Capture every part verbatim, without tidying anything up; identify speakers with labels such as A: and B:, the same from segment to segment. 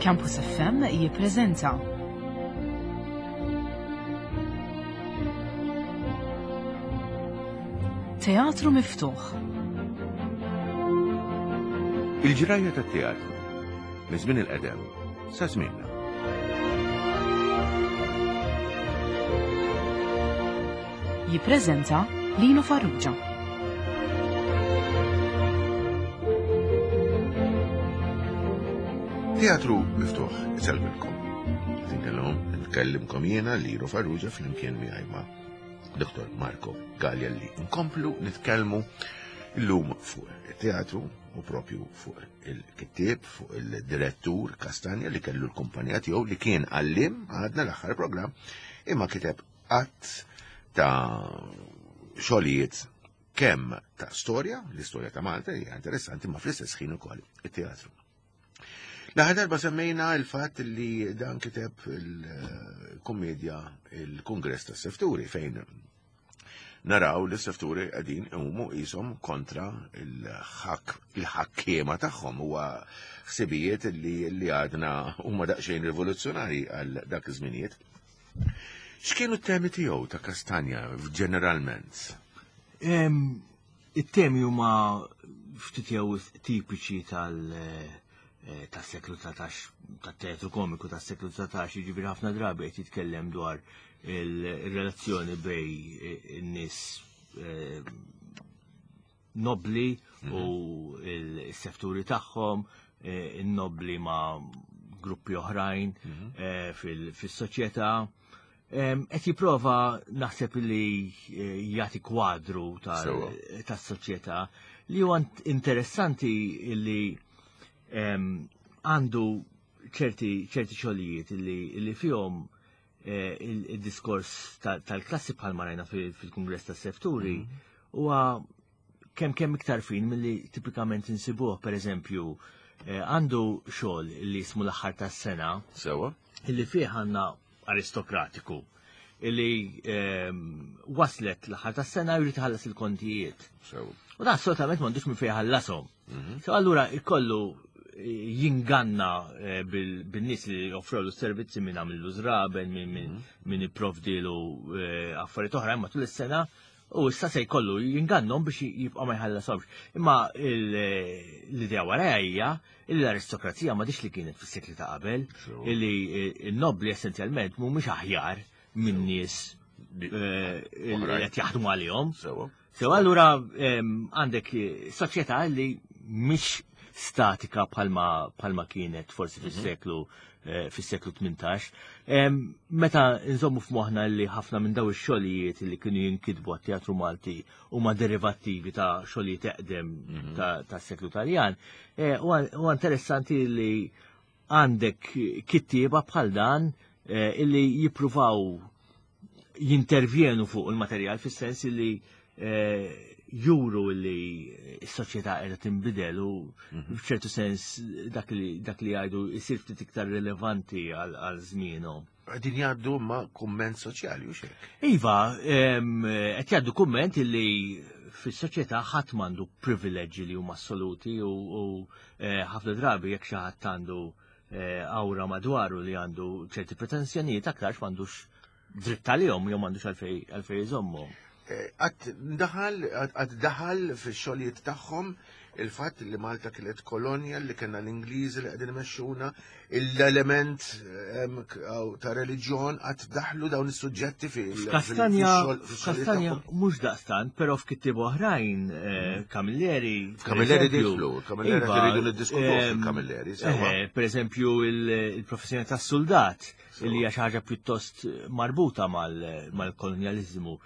A: Campus F M jippreżenta Teatru Miftuħ.
B: Il-ġrajja tat-teatru minn żmien il-qedem sa żmienna.
A: Jippreżenta Lino Farrugia.
B: Teatru Miftuħ iselmilkom. Tinkellhom nitkellimkom jiena Lino Farrugia flimkien miegħi ma' Doktor Marco Gaglielli. Nkomplu nitkellmu llum fuq it-teatru u propju fuq il-kittieb, fuq il-direttur Kastanja li kellu l-kumpanija tiegħu li kien għallim għadna l-aħħar programm imma kiteb qatt ta' xogħlijiet kemm ta' storja, l-istorja ta' Malta hija interessanti ma fl-istess ħin ukoll it-teatru. L-aħħar darba semmejna l-fatt li dan kiteb il-komedja il-Kungress tas Sefturi fejn naraw li s-sefturi qegħdin iqumu qishom kontra il-ħakkiema tagħhom huwa ħsibijiet li għadna huma daqsxejn rivoluzzjonarji għal dak iż-żminijiet. X'kienu t-temi tiegħu ta' Kastanja ġeneralment?
C: It-temi huma ftit jew tipiċi tal- tas-seklu satax, tat-teatru komiku tas-seklu satax, jiġifieri ħafna drabi qed jitkellem dwar il-relazzjoni bej in-nies nobli u l-sefturi tagħhom, in-nobli ma' gruppi oħrajn fis-soċjetà. Qed jipprova naħseb li jagħti kwadru tas-soċjetà li huwa interessanti li għandu ċerti xogħlijiet li fihom il-diskors tal-klassi bħal marajna fil-Kungress tas-Sefturi huwa kemm kemm iktar fin milli tipikament insibuh, pereżempju għandu xogħol li jismu l-aħħar tas-sena
B: Sewa.
C: illi fih għandna aristokratiku illi waslet l-aħħar tas-sena jrid iħallas il-kontijiet. U da assolutament m'għandux minn fejn ħallasom. So allura jkollu jinganna bil-nies li offrolu s-servizzi minn għamillu żraben, minn ipprovdilu affarijiet oħra imma tul is-sena u issa se jkollu jingannhom biex jibqa' ma jħallasomx. Imma l-idea warajja hija li l-aristokrazija m'għadix li kienet fis-sekli ta' qabel, illi n-nobli essenzjalment mhumiex aħjar minn nies li qed jaħdmu għalihom. Sew allura għandek soċjetà li mhix statika bħalma kienet forsi fis-seklu fis-seklu tmintax. Meta nżommu f'moħħna li ħafna minn daw ix-xogħlijiet li kienu jinkitbu għat-Teatru Malti huma derivattivi ta' xogħlijiet eqdem tas-seklu Taljan, huwa interessanti li għandek kittieba bħal dan illi jippruvaw jintervjenu fuq il-materjal fis-sens li juru li s-soċjetà qiegħda tinbidel u f'ċertu sens dak li jgħidu jsir ftit iktar rilevanti għal żmienhom.
B: Qegħdin jgħaddu ma' kumment soċjali u xejn.
C: Iva, qed jgħaddu kumment li fis-soċjetà ħadd m'għandu privileġġi li huma assoluti u ħafna drabi jekk xi ħadd għandu awra madwaru li għandu ċerti pretenzjonijiet aktar m'għandux dritt għalihom jew m'għandux għalfejn iżommhom.
B: Għad daħal fi xogħlijiet tagħhom il-fatt li Malta kienet kolonja li kena l-Ingliżi li qegħdin imexxuna l-element ta' reliġjon għad daħlu dawn is-suġġetti fi
C: Kastanja mhux daqstant, però f'kittieb oħrajn Camilleri.
B: Camilleri diflu, Camilleri rridu niddiskutu fil-Camilleri.
C: Pereżempju il-professjoni tas-soldat li hija xi ħaġa pjuttost marbuta mal-kolonjaliżmu.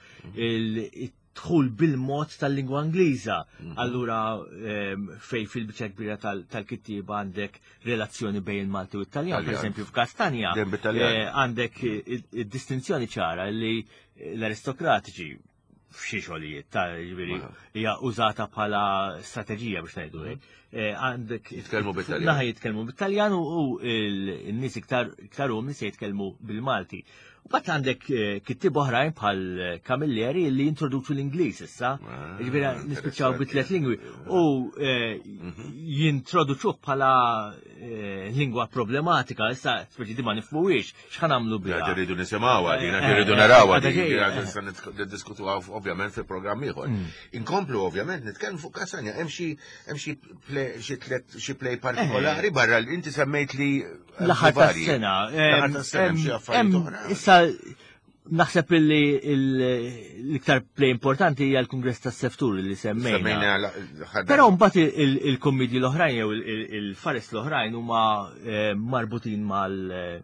C: Dħul bil-mod tal-lingwa Ingliża. Allura fej fil-biċċa kbira tal-kittieba għandek relazzjoni bejn il-Malti u t-Taljan. Per esempio f'Kastanja għandek id-distinzjoni ċara li l-aristokratiċi f'xi xogħlijiet hija użata bħala strateġija biex ngħidu hekk. Għandek
B: jitkellmu bit-Taljan.
C: Naħa jitkellmu bit-Taljan u n-nies iktar hum nies jitkellmu bil-Malti. U bat għandek kittieb oħrajn bħal Camilleri li jintroduċu l-Ingliż issa, ġifieri nispiċċaw bit-tliet lingwi u jintroduċuh bħala lingwa problematika, issa speċi di ma nifmuwix, x'ħan għamlu biha.
B: Għad rridu nisimgħuha din, għad rridu narawha din, għad diskutuha ovvjament fi programm ieħor. Inkomplu ovvjament nitkellmu fuq Kastanja, hemm xi hemm xi xi play partikolari barra li inti semmejt li
C: l-aħħar tas-sena.
B: L-aħħar tas-sena hemm xi affarijiet oħra.
C: Issa naħseb illi l-iktar play importanti hija l-Kungress tas-Seftur li semmejna. Però mbagħad il-kommedji l-oħrajn jew il-fares l-oħrajn huma marbutin mal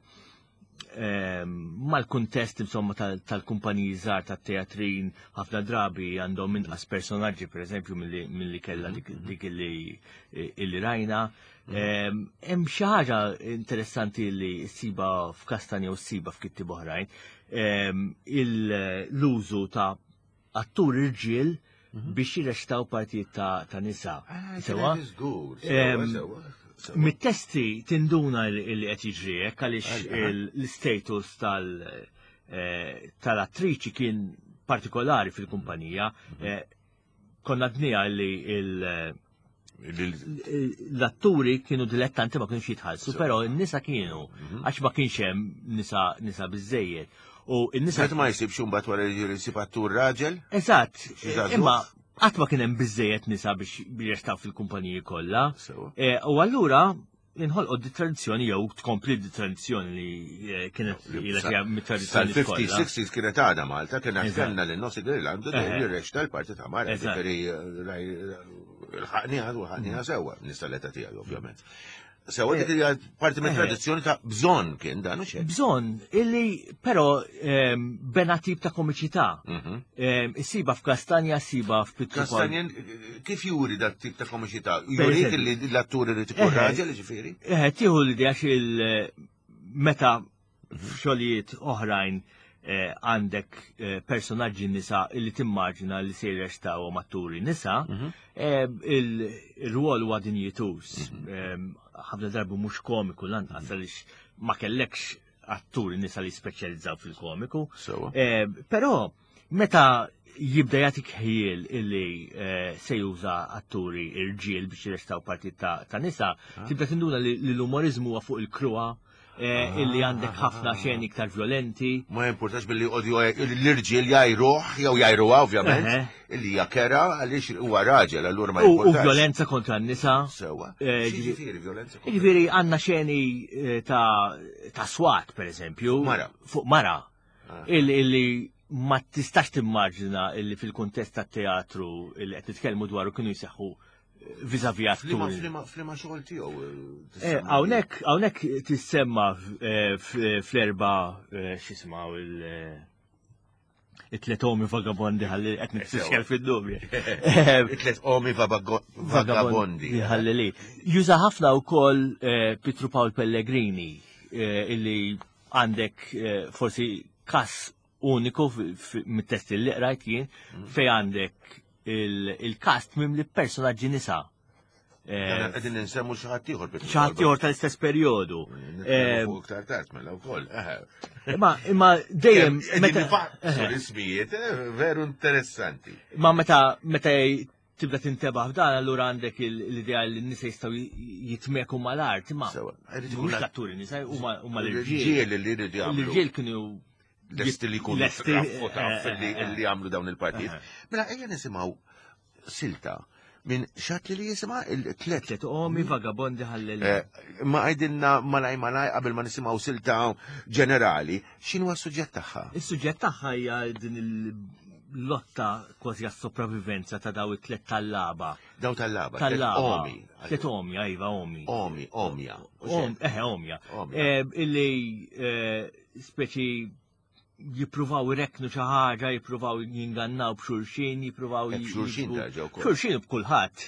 C: mal-kuntest insomma tal-kumpaniji żgħar tat-teatrin ħafna drabi għandhom inqas personaġġi pereżempju milli kellha dik illi rajna. Hemm xi ħaġa interessanti li ssiba f'Kastanja u ssiba f'kittib oħrajn. L-użu ta' attur irġiel biex jirrextaw partijiet ta' nisa. Mit-testi tinduna li qed jiġri hekk għaliex l-istatus tal-attriċi kien partikolari fil-kumpanija. Konna dnija li l-atturi kienu dilettanti ma kienx jitħallsu, però n-nisa kienu għax ma kienx hemm nisa biżejjed. U n-nisa
B: ma jsibx imbagħad wara jsib attur raġel?
C: Eżatt, imma qatt ma kien hemm biżejjed nisa biex jirrestaw fil-kumpaniji kollha. U allura inħolqu di tradizzjoni jew tkompli di tradizzjoni li kienet ilha mit-tradizzjoni kollha.
B: Sal-fifties, sixties kienet għada Malta, kienet kellna lil Nossi Irlandu jirrexta l-parti ta' Mara, ġifieri l-ħaqniha u ħaqniha sewwa, nista' l-età tiegħi ovvjament. Sewa dik hija parti minn tradizzjoni ta' bżonn kien dan u xejn.
C: Bżonn, illi però bena tip ta' komiċità. Issiba f'Kastanja, issiba f'Pittru.
B: Kastanja kif juri dat tip ta' komiċità? Jurik li l-attur irid ikun raġel ġifieri?
C: Eh, tieħu l-idea meta f'xogħlijiet oħrajn għandek personaġġi nisa illi timmaġina li se jirrextaw atturi nisa, il-rwol huwa dinjitus. Ħafna darbu mhux komiku lanqas għaliex ma kellekx atturi nisa li speċjalizzaw fil-komiku. Però meta jibda jagħtik ħiel illi se juża atturi irġiel biex jirrextaw partit ta' nisa, tibda tinduna li l-umorizmu huwa fuq il-krua, illi għandek ħafna xeni iktar violenti.
B: Ma importax billi l-irġiel jajruħ, jew jajruha ovvjament, illi jakera għaliex huwa raġel, allura ma
C: importax. U violenza kontra n-nisa.
B: Sewa. Ġifieri violenza kontra.
C: Ġifieri għandna xeni ta' swat, per eżempju.
B: Mara.
C: Fuq mara. Illi ma tistax timmaġina illi fil-kuntest tat-teatru illi qed titkellmu dwaru kienu jseħħu vis-a-vis atturi.
B: Flima xogħol tiegħu.
C: Hawnhekk hawnhekk tissemma fl-erba' x'ismaw it-tlet omi vagabondi ħalli qed nitfixkel fid-dubja.
B: It-tlet omi vagabondi.
C: Ħalli li. Juża ħafna wkoll Pietro Paul Pellegrini illi għandek forsi każ uniku mit-testi li qrajt jien fejn għandek il-kast mim li personaġġi nisa.
B: Għedin ninsemmu xaħat ieħor.
C: Xaħat ieħor tal-istess perjodu.
B: Iktar tard mela wkoll.
C: Imma dejjem
B: ismijiet veru interessanti.
C: Ma meta meta tibda tintebaħ f'dan allura għandek l-idea li n-nisa jistgħu jitmeku mal-art, imma mhux l-atturi nisa huma l-irġiel. L-irġiel kienu
B: l-esti li kun li għamlu dawn il-partijiet. Mela, ejja nisimaw silta minn xat li jisima il-tlet.
C: Tlet omi vagabondi ħalleli.
B: Ma għajdinna malaj malaj qabel ma nisimaw silta ġenerali, xinu għas-sujġet taħħa?
C: Il-sujġet taħħa hija din il-lotta kważi għas-sopravivenza ta' daw it-tlet tal-laba.
B: Daw tal-laba?
C: Tal-laba. Tlet omi, għajva omi.
B: Omi, omja.
C: Eħe, omja. Illi speċi jipruvaw ireknu xi ħaġa, jipruvaw jingannaw b'xulxin, jipruvaw
B: b'xulxin taġa wkoll.
C: Xulxin b'kulħadd.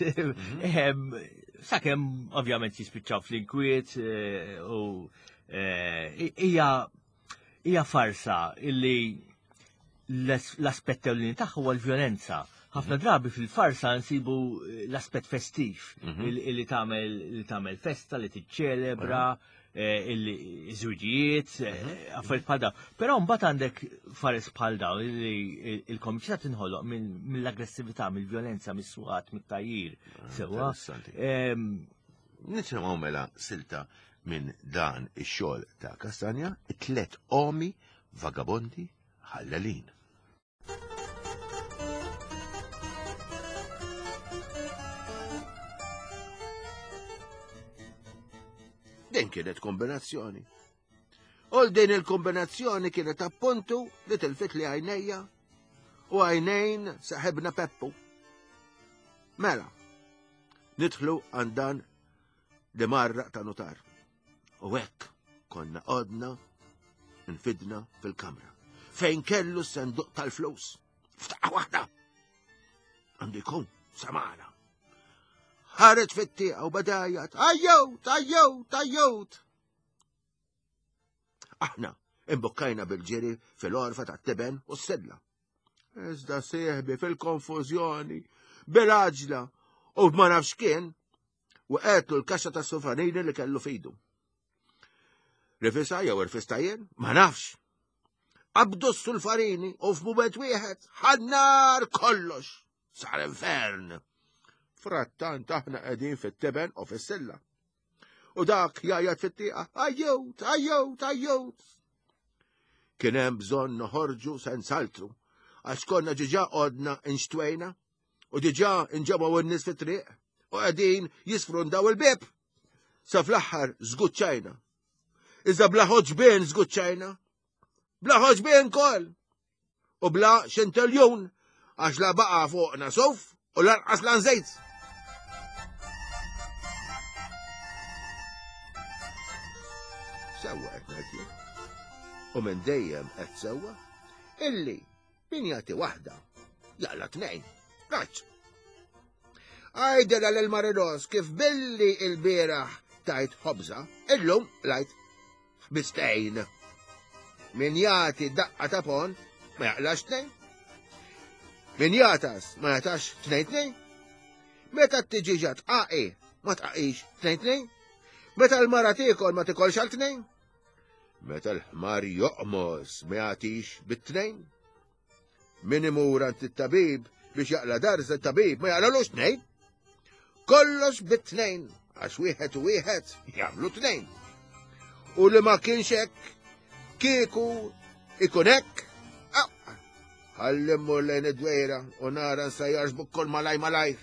C: Sakemm ovvjament jispiċċaw fl-inkwiet u hija hija farsa illi l-aspett ewlieni tagħha huwa l-vjolenza. Ħafna drabi fil-farsa nsibu l-aspett festiv illi tagħmel festa li tiċċelebra il-żwiġijiet, affarijiet bħal dawn. Però mbagħad għandek fares bħal dawn li il-komiċità tinħoloq mill-aggressività, mill-vjolenza, mis-suqat, mit-tajjir. Sewwa.
B: Nisimgħu mela silta minn dan ix-xogħol ta' Kastanja, it-tlet omi vagabondi ħallalin. Din kienet kombinazzjoni. Ol din il-kombinazzjoni kienet appuntu li tilfit li għajnejja u għajnejn saħibna Peppu. Mela, nidħlu għandan demarra ta' notar. U hekk konna qodna nfidna fil-kamra. Fejn kellu s-senduq tal-flus. Ftaqa waħda. Għandu jkun samana. ħaret fit-tieqa u badajat. Ajjowt, ajjowt, ajjowt. Aħna imbokkajna bil-ġiri fil-orfa ta' Tiben u s-sedla. Iżda sieħbi fil-konfużjoni, bil-aġla u ma nafx kien u qetlu l-kaxxa ta' sofanini li kellu fidu. Rifisa jew irfista jien? Ma nafx. Abdu s-sulfarini u f'mument wieħed ħannar kollox. Sar infern. Frattant aħna qegħdin fit-Tiben u fis-silla. U dak jajjat fit-tieqa, ajjowt, ajjowt, ajjowt. Kien hemm bżonn noħorġu sensaltru, għax konna ġiġa qodna inxtwejna u ġiġa inġabaw in-nies fit-triq u qegħdin jisfrundaw il-bib. Sa fl-aħħar żguċċajna. Iżda bla ħoġbien żguċċajna. Bla ħoġbien kol. U bla xinteljun għax la baqa fuqna suf u lanqas lan żejt. Sewwa qed ngħidli. U minn dejjem qed sewwa illi min jagħti waħda jaqla tnejn. Raġġ. Għajdela l-marinos kif billi il-bieraħ tajt ħobża, illum lajt bistejn. Min jagħti daqqa ta' pon ma jaqlax tnejn. Min jatas ma jatax tnejn tnejn. Meta t-tiġiġa tqaqi ma tqaqix tnejn tnejn. Meta l-mara tikol ma tikolx għal tnejn. Meta l-ħmar joqmos ma jagħtix bit-tnejn. Min imur għand it-tabib biex jaqla darż it-tabib ma jaqlalux tnejn. Kollox bit-tnejn għax wieħed u wieħed jagħmlu tnejn. U li ma kienx hekk kieku ikun hekk. Għallimmu lejn id-dwejra u nara nsajjarx bukkol malaj malaj.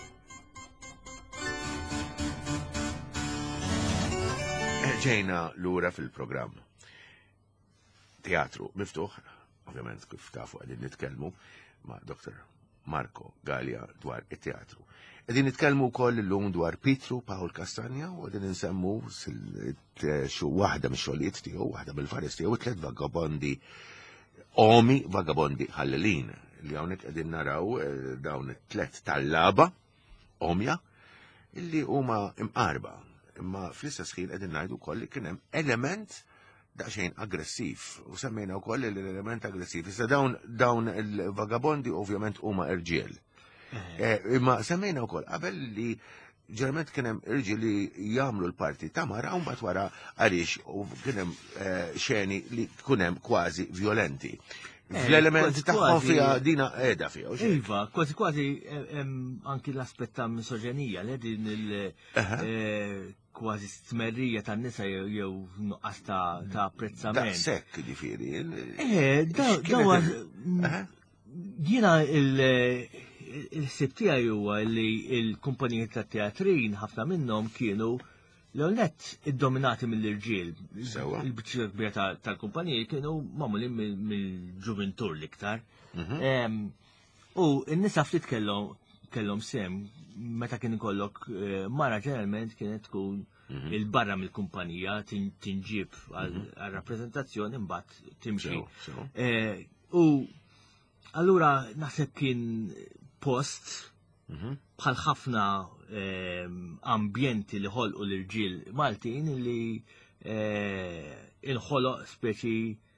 B: Ġejna lura fil-programm. Teatru miftuħ, ovvjament kif tafu għedin nitkellmu ma' doktor Marco Gallia dwar it-teatru. Għedin nitkellmu koll l-lum dwar Pietru Paul Kastanja u għedin nsemmu xu wahda mis-xogħlijiet tiegħu, wahda bil-faris tiegħu, tliet vagabondi omi vagabondi ħallalin li hawnhekk qegħdin naraw dawn it-tlet tal-laba omja illi huma imqarba. Imma fl-istess ħin qegħdin ngħidu wkoll li kien hemm element daqsxejn aggressiv u semmejna wkoll l-element aggressiv. Issa dawn dawn il-vagabondi ovvjament huma irġiel. Imma semmejna wkoll qabel li ġerment kien hemm irġiel li jagħmlu l-parti ta' mara u mbagħad wara għaliex u kien hemm xeni li tkun hemm kważi violenti. Fl-element tagħhom fiha dina qiegħda fiha.
C: Iva, kważi kważi anki l-aspett ta' misoġenija li din il kważi stmerrija tan-nisa jew nuqqas ta' apprezzament.
B: Daqshekk jiġifieri.
C: Eh, dawa jiena il-ħsieb tiegħi huwa li l-kumpaniji tat-teatrin ħafna minnhom kienu l-għonet id-dominati mill-irġiel. Il-bicċa kbira tal-kumpaniji kienu mamuli mill-ġuventur l-iktar. U n-nisa ftit kellhom sem, meta kien ikollok mara ġeneralment kienet tkun il-barra mill-kumpanija tinġib għal-rappresentazzjoni mbagħad timxi. U allura naħseb kien post bħal ħafna ambjenti li ħolqu l-irġiel Maltin li inħoloq speċi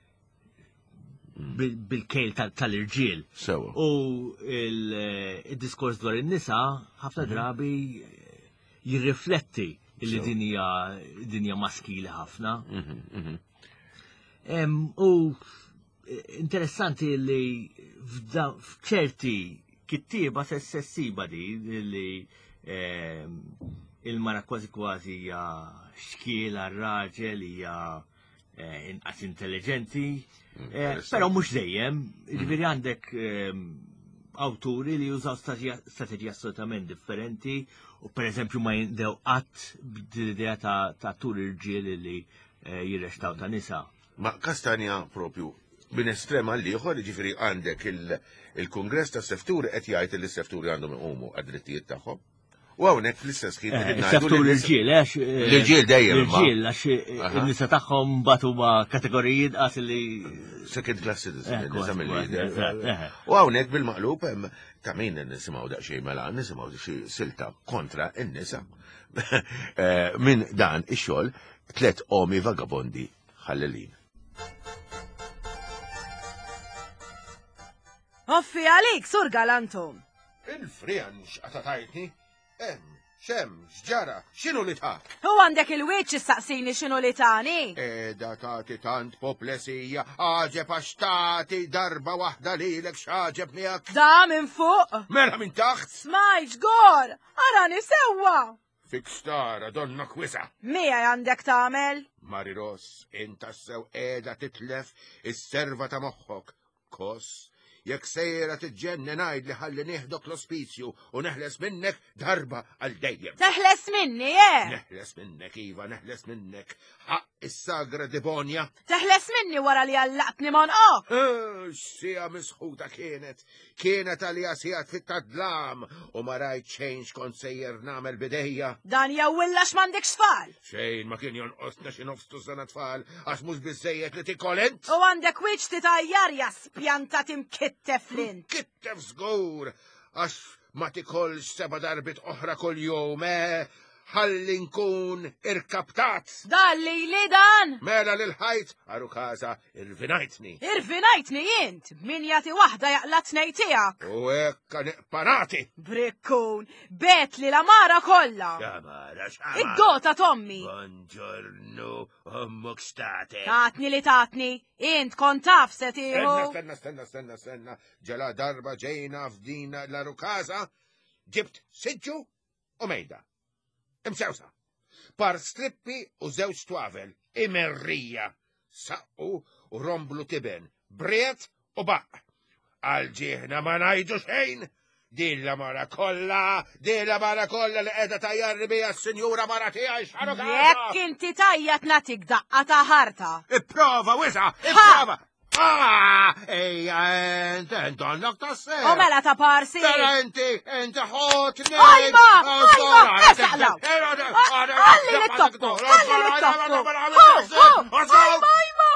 C: bil-kejl tal-irġiel. U il-diskors dwar in-nisa ħafna drabi jirrifletti li dinja maskili ħafna. U interessanti li f'ċerti kittieba sessessiba di li il-mara kważi kważi hija xkiel għar-raġel hija inqas intelligenti, però mhux dejjem, jiġifieri għandek awturi li jużaw strateġija assolutament differenti u pereżempju ma jindew qatt b'idea ta' tur irġiel li jirrextaw ta' nisa.
B: Ma Kastanja propju bin estrema l-ieħor, jiġifieri għandek il-Kungress tas-Sefturi qed jgħid li s-Sefturi għandhom iqumu għad-drittijiet tagħhom. U hawnhekk fl-istess ħin qed
C: ngħidu l-irġiel, għax
B: l-irġiel dejjem
C: l-irġiel għax in-nisa tagħhom batu ma' kategoriji qas li
B: second class citizen, nisa mill-lider. U hawnhekk bil-maqlub hemm ta' min nisimgħu daqsxejn mela nisimgħu xi silta kontra n-nisa. Minn dan ix-xogħol tliet omi vagabondi ħallelin.
D: Offi għalik, Sur Galantum.
B: Il-frijan x'qatatajtni? Em, xem, xġara, xinu li ta'?
D: U għandek il-wieċ istaqsini xinu li tani?
B: Eda tati tant poplesija, għaġeb għax tati darba wahda li l-ek xaġeb miegħek.
D: Da minn fuq.
B: Mela minn taħt.
D: Smajġ, gor, arani sewa.
B: Fik stara, donna kwisa.
D: Mija għandek tamel?
B: Mariros, inta sew eda titlef is-serva ta' moħħok. Kos. Jekk sejra tiġġenni ngħid li ħalli nieħdok l-ospizju u neħles minnek darba għal dejjem.
D: Teħles minni, eh?
B: Neħles minnek, Iva, neħles minnek. Ħaq is-sagra Debonja.
D: Teħles minni wara li għallaqtni monqok.
B: X'sija misħuta kienet. Kienet għalija sigħat fit-tadlam u ma rajt xejn xkont sejjer nagħmel bidejja.
D: Dan jawwilla x'm'għandek xfal.
B: Xejn ma kien jonqosna xi nofstu sena tfal għax mhux biżejjed li tikkolent.
D: U għandek wiċċ titajjar jas pjanta timkittef lint.
B: Kittef żgur għax ma tikolx seba' darbit oħra kull jum, eh? Ħalli nkun irkaptat.
D: Dalli li dan?
B: Mela l-ħajt għaru kaza irvinajtni.
D: Irvinajtni jint, min jati wahda jaqla tnej tijak.
B: U ekka niqparati.
D: Brikkun, bet li la mara kolla.
B: Xamara, xamara.
D: Id-gota Tommi.
B: Buongiorno, ommuk state.
D: Tatni li tatni, int kontaf setiħu.
B: Stenna, stenna, stenna, stenna. Ġala darba ġejna f'dina l-aru kaza, ġibt siġġu u mejda. Imsewsa, par strippi u żewġ twavel, imerrija, saqqu u romblu tiben, briet u baq. Għalġieħna ma ngħidu xejn, din la mara kollha, din la mara kollha li qiegħda tajjarri bija s-sinjura mara tiegħi x'ħaru kaza.
D: Jekk inti tajjat natik daqqa ta' ħarta.
B: Ipprova wisa, ipprova. Ah, ejja, ent, ent, għandok ta' sew.
D: U mela ta' parsi.
B: Tara enti, enti ħot nejn.
D: Ajma, ajma, esaqlaw. Għalli li t-tokku, għalli li t-tokku. Ajma, ajma.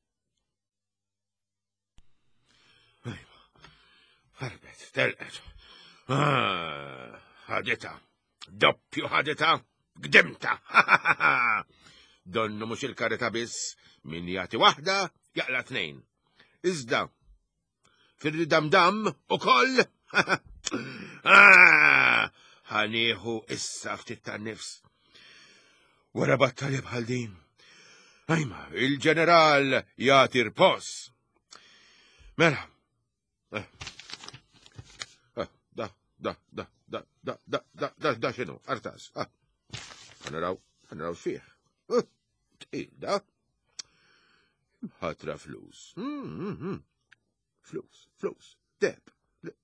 B: Ħarbet, telqet. Ħadita, doppju ħadita, gdimta. Donnu mux il-karita biss, min jati wahda, jaqla tnejn. Iżda, fil-ridamdam u koll, ħanieħu issa ftit ta' nifs. Wara battalja bħal din, ajma, il-ġeneral jagħti rpos. Mela, da, da, da, da, da, da, da, da, da, xinu, artas. Għanaraw, għanaraw xfieħ. Tqida. ħatra flus. Flus, flus, deb.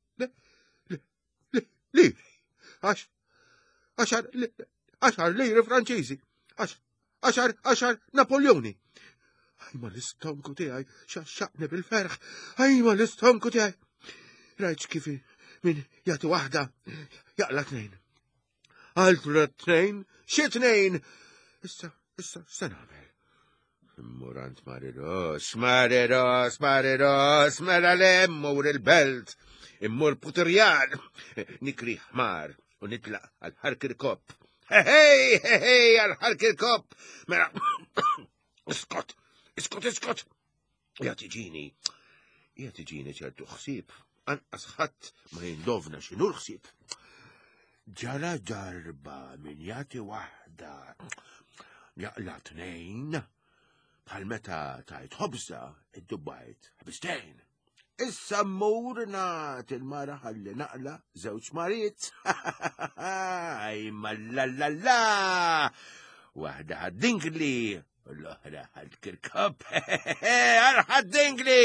B: Liri. Għax, għaxar, għaxar liri franċiżi. Għaxar, għaxar Napoljoni. Għajma l-istonku tiegħi xaxxaqni bil-ferħ. Għajma l-istonku tiegħi. Rajċ kifi min jagħti waħda jaqla tnejn. Altra tnejn, xi tnejn. Issa, issa, se nagħmel. Murant mariros, mariros, mariros, mela l-emmur il-belt, immur puturjan, nikri ħmar u nitlaq għal-ħarkir-kop. Hej, hej, għal-ħarkir-kop, mela, iskot, iskot, iskot. Jatiġini, jatiġini ċertu ħsib, anqas ħadd ma jindovna x'inhu l-ħsieb. Ġara darba min jati waħda, jaqla tnejn, bħal meta tajt ħobza id-dubbajt ħbistejn. issa mmur nagħti il-mara ħalli naqla żewġ mariet. Ajma la-la-la! Waħda ħad-dingli, u l-oħra ħad-kirkab. Għal-ħad-dingli!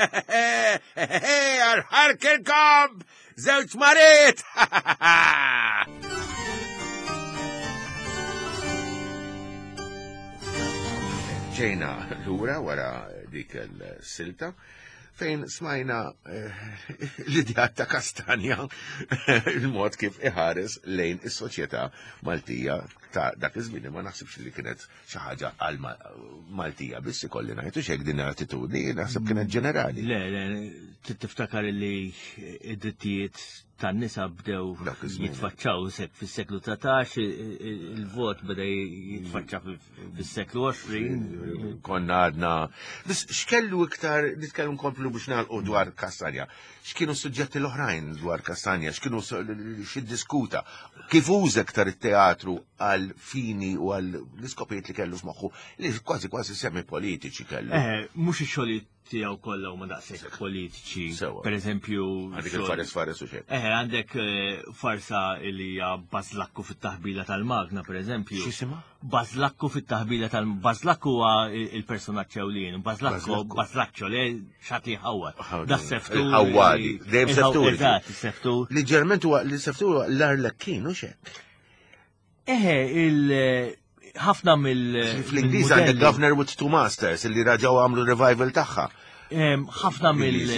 B: Għal-ħal-kirkab! Żewġ mariet! Ġejna l-ura wara dik il-silta fejn smajna l-idea ta' Kastanja il-mod kif iħares lejn is-soċjetà Maltija ta' dak iż-żmien ma naħsibx li kienet xi ħaġa għal Maltija biss ikolli ngħid u x'hekk din l-attitudni naħseb kienet ġenerali.
C: Le, le, tiftakar li id-drittijiet tan-nisa bdew jitfaċċaw fis-seklu tatax, il-vot beda jitfaċċa fis-seklu għoxrin.
B: Konna għadna. Biss x'kellu iktar nitkellmu nkomplu biex nagħlqu dwar Kastanja. X'kienu s-suġġetti l-oħrajn dwar Kastanja, x'kienu x'iddiskuta, kif uża iktar it-teatru għal fini u għal l-iskopijiet li kellu f'moħħu li kważi kważi semi politiċi kellu.
C: Eh, mhux ix-xogħlijiet tiegħu kollha huma daqshekk politiċi. Pereżempju.
B: Għandek il-fares fares u xejn.
C: Eh, għandek farsa li hija Bażlakku fit-taħbila tal-Magna, pereżempju.
B: X'isima?
C: Bażlakku fit-taħbila tal-Magna. Bażlakku huwa il-personaġġ ewlien. Bażlakku Bażlakċo li xagħti ħawwad. Da s-seftur.
B: Ħawwadi. Dejjem seftur.
C: Eżatt, is-seftur.
B: Li ġerment huwa li seftur huwa l-Arlekkin u xejn.
C: Eħe, il- ħafna mill-
B: Fl-Ingliż għandek Governor with Two Masters li raġaw għamlu revival tagħha.
C: ħafna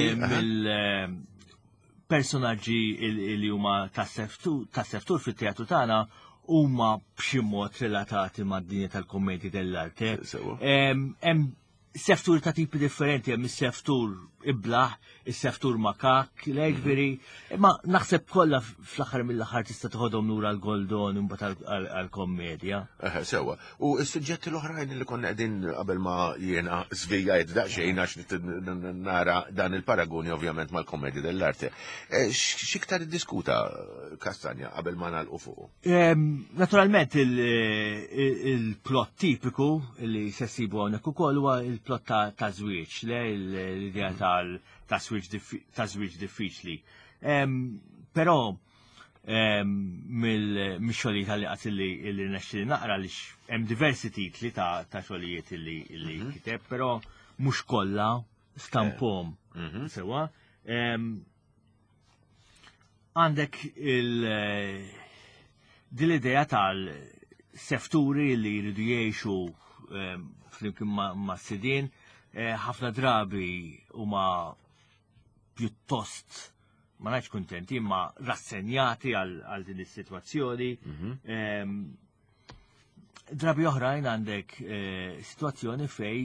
C: mill-personaġġi li huma tas-seftur fit-teatru tagħna huma b'xi mod relatati mad-dinja tal-kommedji dell-arte. Hemm seftur ta' tipi differenti, hemm is-seftur iblaħ, is-seftur makak, l-eġveri, imma naħseb kollha fl-aħħar mill-aħħar tista' tħodhom lura l-Goldon imbagħad għall-kommedja.
B: Eħe, sewwa. U s-suġġetti l-oħrajn li konna qegħdin qabel ma jiena żvijajt daqsxejn għax nara dan il-paragoni ovvjament mal-kommedja dell-arte. X'iktar iddiskuta Kastanja qabel ma nagħlqu fuqu?
C: Naturalment il-plott tipiku li se ssibu hawnhekk ukoll huwa il-plott ta' żwieġ, l-idea ta' żwieġ diffiċli. Però mill-xogħlijiet li qatt li nexxi naqra li hemm diversi titli ta' xogħlijiet li kiteb, però mhux kollha stampom sewa. Għandek din l-idea tal-sefturi li jridu jgħixu flimkien ma' sidien, ħafna drabi huma pjuttost ma ngħidx kuntenti, imma rassenjati għal din is-sitwazzjoni. Drabi oħrajn għandek sitwazzjoni fej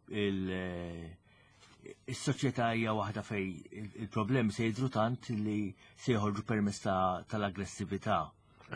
C: is-soċjetà hija waħda fej il-problemi se jidhru tant li se joħorġu permezz tal-aggressività.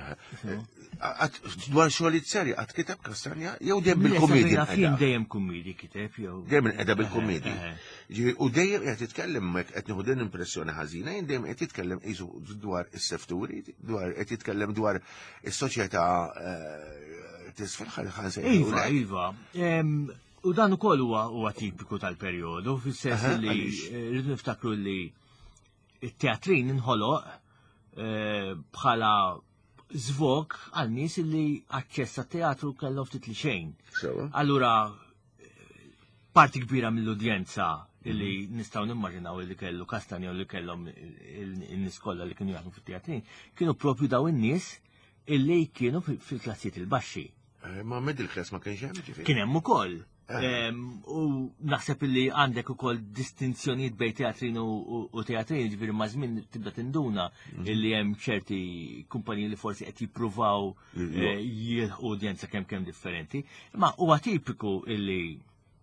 B: Dwar xogħlijiet serji qatt kiteb Kastanja jew dejjem bil-kumedja?
C: Fien dejjem kumedji kiteb jew.
B: Dejjem qiegħda bil-kumedja. U dejjem qed titkellem qed nieħu din impressjoni ħażina, jien dejjem qed titkellem qisu dwar is-sefturi, dwar qed titkellem dwar is-soċjetà tisfel ħansejn.
C: Iva, iva. U dan ukoll huwa tipiku tal-perjodu, fis-sens li rridu niftakru li t-teatrin inħoloq bħala zvok għal nies li aċċess għat-teatru kellhom ftit li xejn. Allura parti kbira mill-udjenza li nistgħu nimmaġinaw li kellu Kastanja u li kellhom in-nies kollha li kienu jaħdmu fit-teatrin kienu proprju daw in-nies illi kienu fil-klassijiet il-baxxi.
B: Ma middle class ma kienx hemm ġifieri.
C: Kien hemm ukoll. U naħseb li għandek ukoll distinzjonijiet bejn teatrin u teatrin, ġifieri ma' żmien tibda tinduna illi hemm ċerti kumpaniji li forsi qed jippruvaw jilħu udjenza kemm kemm differenti. Ma huwa tipiku illi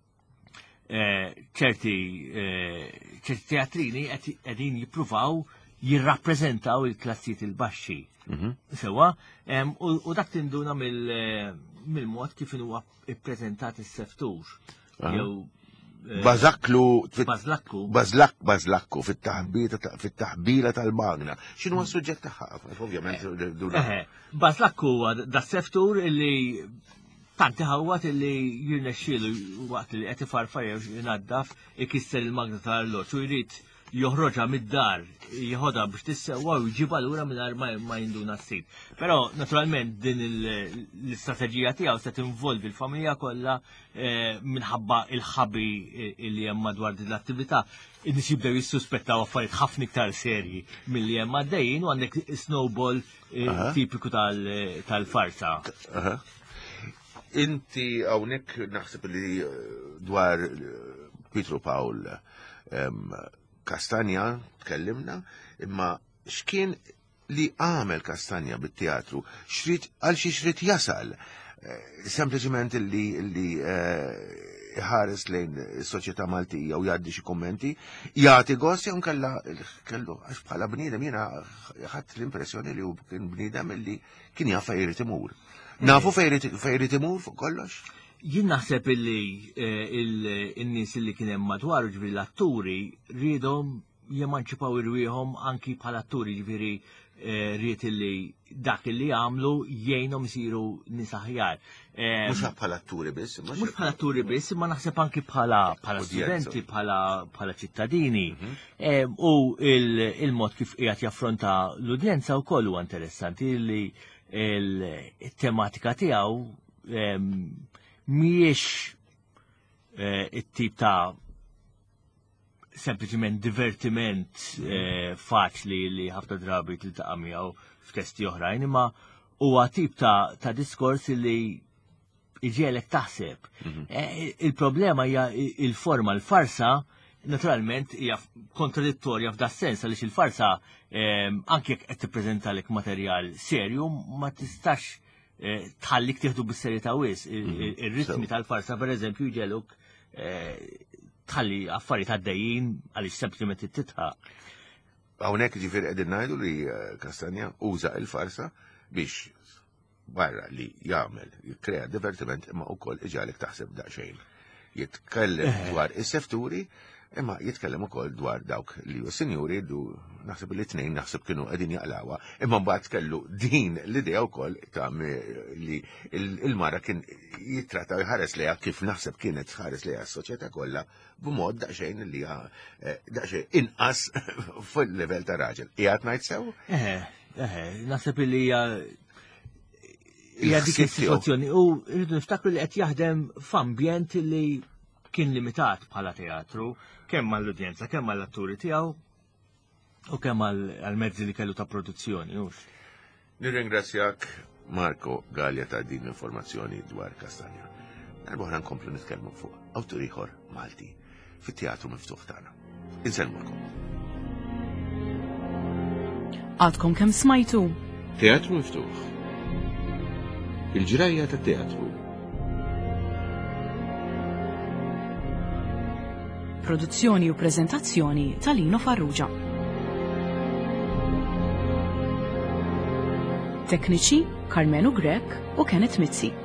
C: ċerti teatrini qegħdin jippruvaw jirrappreżentaw il-klassijiet il-baxxi. Sewa, u dak tinduna mill-mod kif huwa ippreżentat is-seftur.
B: Bażaklu
C: Bażlakku
B: Bażlakku fit-taħbila tal-Magna. X'inhu s-suġġett tagħha? Ovvjament duna.
C: Bażlakku huwa das-seftur illi tant iħawwat illi jirnexxielu waqt li qed ifarfar jew jnaddaf ikisser il-Magna tal-Arloġġ u jrid joħroġha mid-dar, jħodha biex tissewwa u jġibha lura mingħajr ma jinduna s-sit. Però naturalment din l-istrateġija tiegħu se tinvolvi l-familja kollha minħabba il-ħabi li hemm madwar din l-attività. In-nies jibdew jissuspettaw affarijiet ħafna iktar serji milli hemm għaddejjin u għandek snowball tipiku tal-farsa.
B: Inti hawnhekk naħseb li dwar Pietro Paul Castagna tkellimna, imma x'kien li għamel Castagna bit-teatru, għal xi xrid jasal, sempliċement li ħares lejn is-soċjetà Maltija u jgħaddi xi kummenti, jagħti gost jew nkella kellu għax bħala bniedem jiena ħadd l-impressjoni li hu kien bniedem li kien jaf fejn irid imur. Nafu fejn irid imur fuq kollox?
C: Jien naħseb illi il-nies li kien hemm madwar ġifieri l-atturi rridhom jemanċipaw irwieħhom anki bħala atturi ġifieri rrid illi dak illi għamlu jgħinhom isiru nies aħjar.
B: Mhux bħala atturi biss,
C: mhux bħala atturi biss, imma naħseb anki bħala studenti, bħala ċittadini. U il-mod kif qiegħed jaffronta l-udjenza wkoll huwa interessanti li il-tematika tiegħu miex it-tip ta' sempliciment divertiment faċli li ħafna drabi tiltaqa' miegħu f'testi oħrajn, imma huwa tip ta' diskors li iġielek taħseb. Il-problema hija il-forma, l-farsa naturalment hija kontradittorja f'da sens għaliex il-farsa anke jekk qed tippreżentalek materjal serju ma tistax tħallik tieħdu bis-serjetà wis. Ir-ritmi tal-farsa pereżempju jġeluk tħalli affarijiet għaddejjin għaliex sempliċement titħaq.
B: Hawnhekk ġifieri qegħdin ngħidu li Castagna uża l-farsa biex barra li jagħmel jikkrea divertiment imma wkoll iġalek taħseb daqsxejn. Jitkellem dwar is-sefturi imma jitkellem ukoll dwar dawk li hu sinjuri du naħseb li tnejn naħseb kienu qegħdin jaqlawha, imma mbagħad kellu din l-idea wkoll ta' li il-mara kien jittrattaw jħares lejha kif naħseb kienet tħares lejha s-soċjetà kollha b'mod daqsxejn li daqsxejn inqas fuq il-livell ta' raġel. Qiegħed ngħid sew?
C: Eħe, eħe, naħseb li hija hija dik is-sitwazzjoni u rridu niftakru li qed jaħdem f'ambjent li kien limitat bħala teatru, kemm mal-udjenza, kemm mal-atturi tiegħu u kemm għal-mezzi li kellu ta' produzzjoni.
B: Nirringrazzjak Marco Gallia ta' din l-informazzjoni dwar Castagna. Darbohra nkomplu nitkellmu fuq awtur ieħor Malti fit-teatru miftuħ tagħna. Insellmulkom.
A: Għadkom kemm smajtu?
B: Teatru miftuħ. Il-ġrajja tat-teatru.
A: Produzzjoni u preżentazzjoni ta' Lino Farrugia. Tekniċi Carmenu Grek u Kenneth Mizzi.